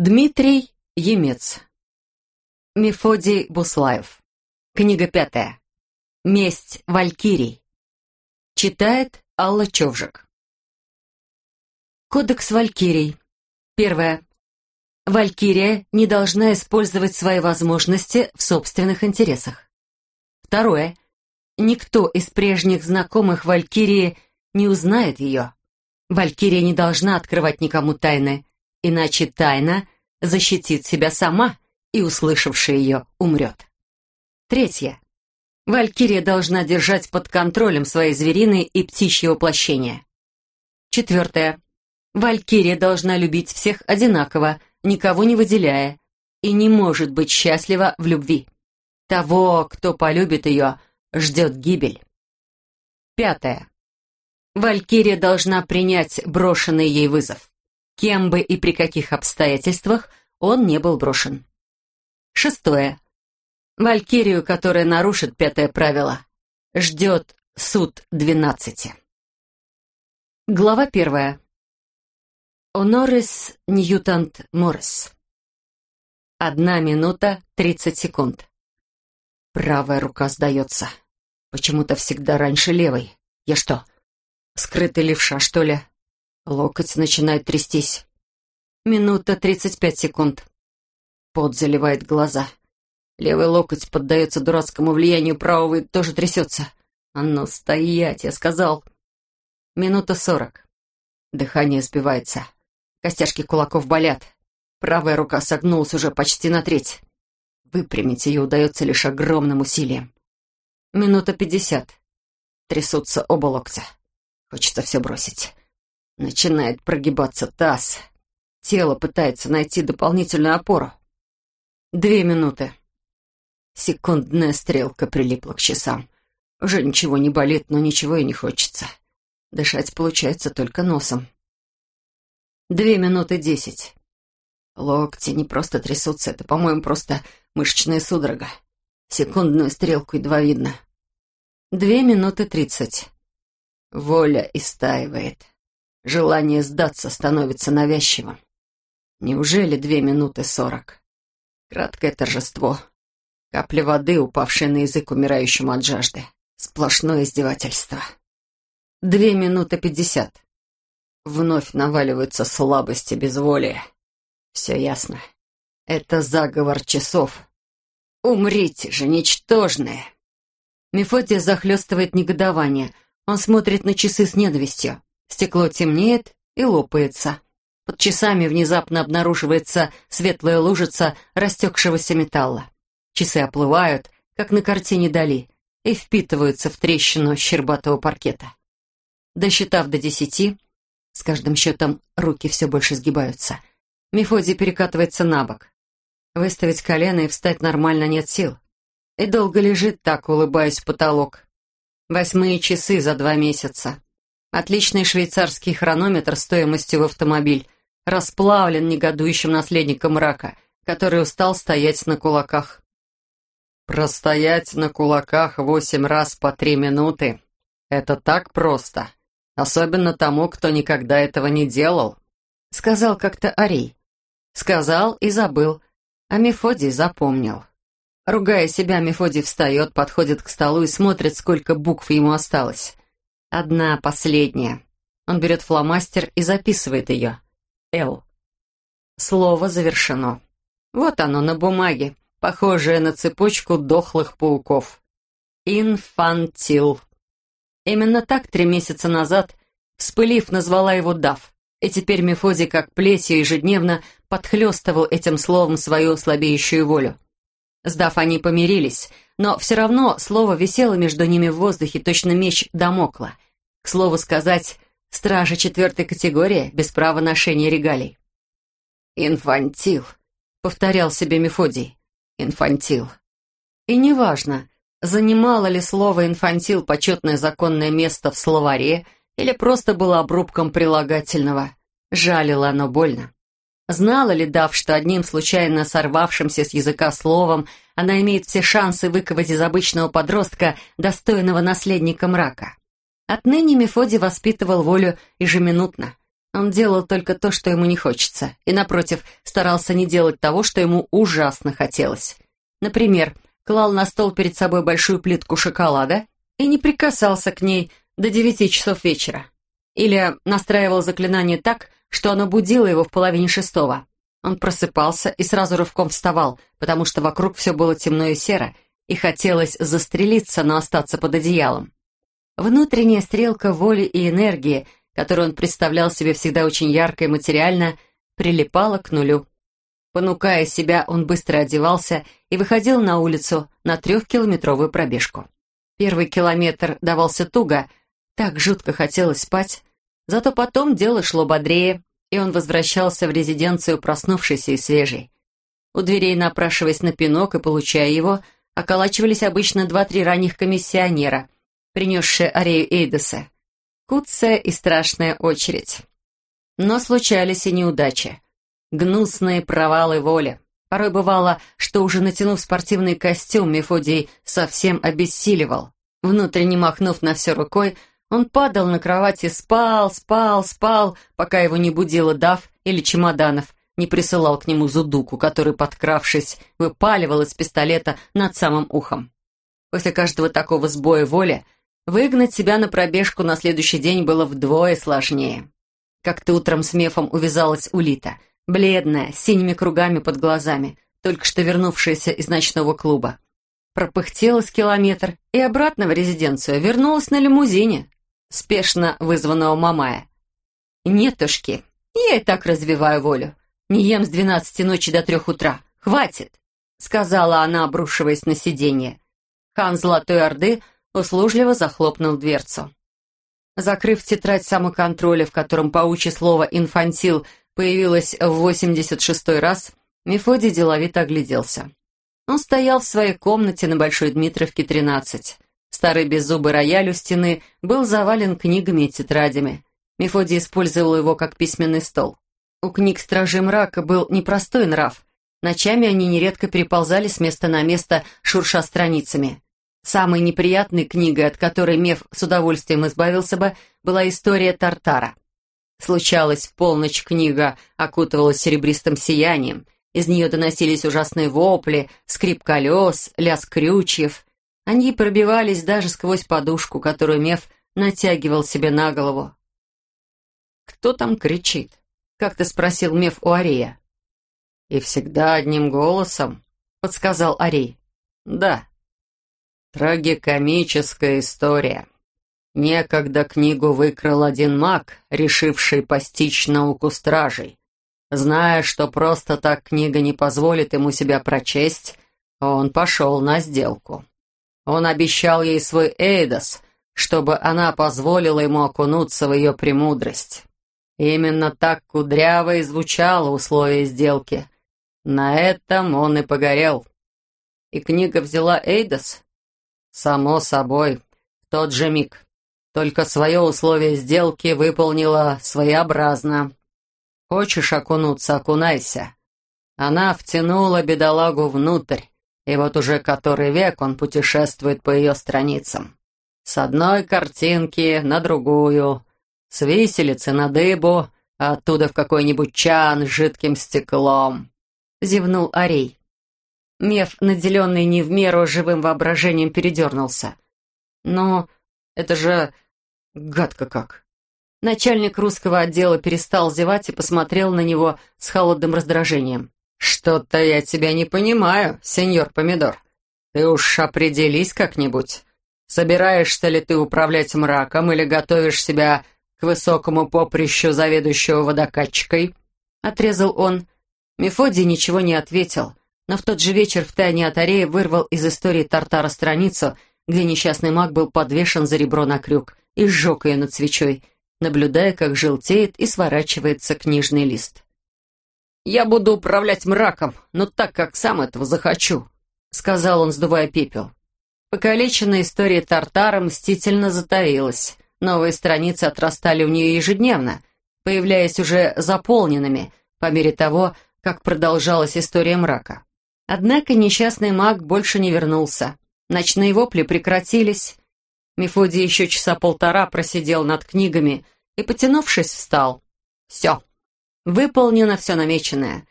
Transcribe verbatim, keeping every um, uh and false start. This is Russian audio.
Дмитрий Емец. Мефодий Буслаев. Книга пятая. Месть валькирий. Читает Алла Човжик. Кодекс валькирий. Первое. Валькирия не должна использовать свои возможности в собственных интересах. Второе. Никто из прежних знакомых валькирии не узнает ее. Валькирия не должна открывать никому тайны, иначе тайна защитит себя сама, и, услышавший ее, умрет. Третье. Валькирия должна держать под контролем свои звериные и птичьи воплощения. Четвертое. Валькирия должна любить всех одинаково, никого не выделяя, и не может быть счастлива в любви. Того, кто полюбит ее, ждет гибель. Пятое. Валькирия должна принять брошенный ей вызов. Кем бы и при каких обстоятельствах он не был брошен. Шестое. Валькирию, которая нарушит пятое правило, ждет суд двенадцати. Глава первая. Онорис Ньютант Моррис. Одна минута тридцать секунд. Правая рука сдается. Почему-то всегда раньше левой. Я что, скрытый левша, что ли? Локоть начинает трястись. Минута тридцать пять секунд. Пот заливает глаза. Левый локоть поддается дурацкому влиянию правого и тоже трясется. А ну, стоять, я сказал. Минута сорок. Дыхание сбивается. Костяшки кулаков болят. Правая рука согнулась уже почти на треть. Выпрямить ее удается лишь огромным усилием. Минута пятьдесят. Трясутся оба локтя. Хочется все бросить. Начинает прогибаться таз. Тело пытается найти дополнительную опору. Две минуты. Секундная стрелка прилипла к часам. Уже ничего не болит, но ничего и не хочется. Дышать получается только носом. Две минуты десять. Локти не просто трясутся, это, по-моему, просто мышечная судорога. Секундную стрелку едва видно. Две минуты тридцать. Воля истаивает. Желание сдаться становится навязчивым. Неужели две минуты сорок? Краткое торжество. Капля воды, упавшая на язык умирающему от жажды. Сплошное издевательство. Две минуты пятьдесят. Вновь наваливаются слабости, безволие. Все ясно. Это заговор часов. Умрите же, ничтожные! Мефодия захлестывает негодование. Он смотрит на часы с ненавистью. Стекло темнеет и лопается. Под часами внезапно обнаруживается светлая лужица растекшегося металла. Часы оплывают, как на картине Дали, и впитываются в трещину щербатого паркета. Досчитав до десяти, с каждым счетом руки все больше сгибаются, Мефодий перекатывается на бок. Выставить колено и встать нормально нет сил. И долго лежит так, улыбаясь в потолок. Восьмые часы за два месяца. Отличный швейцарский хронометр стоимостью в автомобиль расплавлен негодующим наследником мрака, который устал стоять на кулаках. Простоять на кулаках восемь раз по три минуты — это так просто, особенно тому, кто никогда этого не делал, сказал как-то Арий. Сказал и забыл, а Мефодий запомнил. Ругая себя, Мефодий встает, подходит к столу и смотрит, сколько букв ему осталось. Одна, последняя. Он берет фломастер и записывает ее. «Л». Слово завершено. Вот оно на бумаге, похожее на цепочку дохлых пауков. «Инфантил». Именно так три месяца назад, вспылив, назвала его Дав. И теперь Мефодий, как плетью, ежедневно подхлестывал этим словом свою слабеющую волю. С Дав они помирились, но все равно слово висело между ними в воздухе, точно меч Дамокла. К слову сказать, стража четвертой категории, без права ношения регалий. «Инфантил», — повторял себе Мефодий. «Инфантил». И неважно, занимало ли слово «инфантил» почетное законное место в словаре или просто было обрубком прилагательного, жалило оно больно. Знала ли Дав, что одним случайно сорвавшимся с языка словом она имеет все шансы выковать из обычного подростка достойного наследника мрака? Отныне Мефодий воспитывал волю ежеминутно. Он делал только то, что ему не хочется, и, напротив, старался не делать того, что ему ужасно хотелось. Например, клал на стол перед собой большую плитку шоколада и не прикасался к ней до девяти часов вечера. Или настраивал заклинание так, что оно будило его в половине шестого. Он просыпался и сразу рывком вставал, потому что вокруг все было темно и серо, и хотелось застрелиться, но остаться под одеялом. Внутренняя стрелка воли и энергии, которую он представлял себе всегда очень ярко и материально, прилипала к нулю. Понукая себя, он быстро одевался и выходил на улицу на трехкилометровую пробежку. Первый километр давался туго, так жутко хотелось спать, зато потом дело шло бодрее, и он возвращался в резиденцию проснувшийся и свежий. У дверей, напрашиваясь на пинок и получая его, околачивались обычно два-три ранних комиссионера, принесшие Арею Эйдоса. Куцая и страшная очередь. Но случались и неудачи. Гнусные провалы воли. Порой бывало, что уже натянув спортивный костюм, Мефодий совсем обессиливал. Внутренне махнув на все рукой, он падал на кровать и спал, спал, спал, пока его не будила Дав или Чемоданов не присылал к нему Зудуку, который, подкравшись, выпаливал из пистолета над самым ухом. После каждого такого сбоя воли выгнать себя на пробежку на следующий день было вдвое сложнее. Как-то утром с Мефом увязалась Улита, бледная, с синими кругами под глазами, только что вернувшаяся из ночного клуба. Пропыхтелась километр и обратно в резиденцию вернулась на лимузине, спешно вызванного Мамая. «Нетушки, я и так развиваю волю. Не ем с двенадцати ночи до трех утра. Хватит!» — сказала она, обрушиваясь на сиденье. Хан Золотой Орды услужливо захлопнул дверцу. Закрыв тетрадь самоконтроля, в котором паучье слово «инфантил» появилось в восемьдесят шестой раз, Мефодий деловито огляделся. Он стоял в своей комнате на Большой Дмитровке, тринадцать. Старый беззубый рояль у стены был завален книгами и тетрадями. Мефодий использовал его как письменный стол. У книг Стражей Мрака был непростой нрав. Ночами они нередко переползали с места на место, шурша страницами. Самой неприятной книгой, от которой Меф с удовольствием избавился бы, была история Тартара. Случалось, в полночь книга окутывалась серебристым сиянием. Из нее доносились ужасные вопли, скрип колес, лязг крючьев. Они пробивались даже сквозь подушку, которую Меф натягивал себе на голову. «Кто там кричит?» — как-то спросил Меф у Арея. «И всегда одним голосом», — подсказал Арей. «Да. Трагикомическая история. Некогда книгу выкрал один маг, решивший постичь науку стражей. Зная, что просто так книга не позволит ему себя прочесть, он пошел на сделку. Он обещал ей свой Эйдос, чтобы она позволила ему окунуться в ее премудрость. Именно так кудряво и звучало условие сделки. На этом он и погорел. И книга взяла Эйдос? Само собой, в тот же миг. Только свое условие сделки выполнила своеобразно. Хочешь окунуться — окунайся. Она втянула бедолагу внутрь, и вот уже который век он путешествует по ее страницам. С одной картинки на другую, с виселицы на дыбу, а оттуда в какой-нибудь чан с жидким стеклом. Зевнул Арей. Меф, наделенный не в меру живым воображением, передернулся. «Но это же гадко как!» Начальник русского отдела перестал зевать и посмотрел на него с холодным раздражением. «Что-то я тебя не понимаю, сеньор Помидор. Ты уж определись как-нибудь. Собираешься ли ты управлять мраком или готовишь себя к высокому поприщу заведующего водокачкой?» Отрезал он. Мефодий ничего не ответил, но в тот же вечер втайне от Арея вырвал из истории Тартара страницу, где несчастный маг был подвешен за ребро на крюк, и сжег ее над свечой, наблюдая, как желтеет и сворачивается книжный лист. «Я буду управлять мраком, но так, как сам этого захочу», — сказал он, сдувая пепел. Покалеченная история Тартара мстительно затаилась. Новые страницы отрастали у нее ежедневно, появляясь уже заполненными, по мере того, как продолжалась история мрака. Однако несчастный маг больше не вернулся. Ночные вопли прекратились. Мефодий еще часа полтора просидел над книгами и, потянувшись, встал. Все. Выполнено все намеченное.